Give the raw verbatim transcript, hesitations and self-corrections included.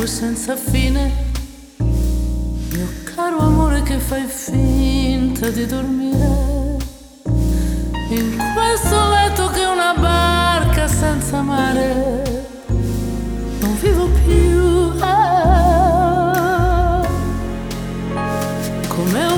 tempo senza fine. Mio caro amore che fai finta di dormire.